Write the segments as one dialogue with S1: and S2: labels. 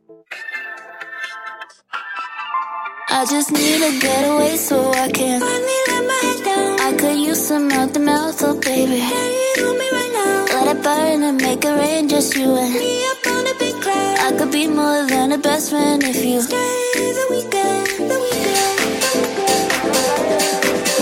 S1: I just need a getaway so I can finally let my head down. I could use some mouth to mouth, oh baby. Can you do me right now? Let it burn and make it rain, just you and me up on a big cloud. I could be more than a best friend if you stay the weekend, the weekend, the weekend.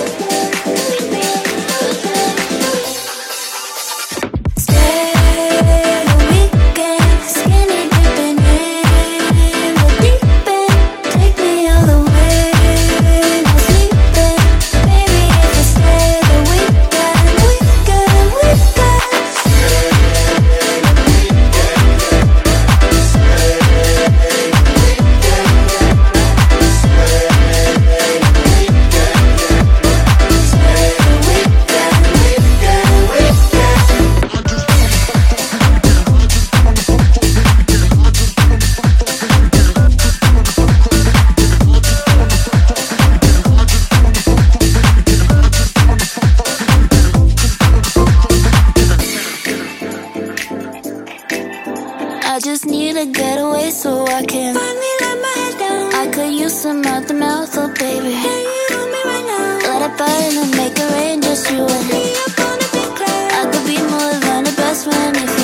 S1: I just need a getaway so I can finally let my head down. I could use some mouth to mouth, oh baby. Can you do me right now? Let it burn and make it rain, just you and me up on a big cloud. I could be more than a best friend if you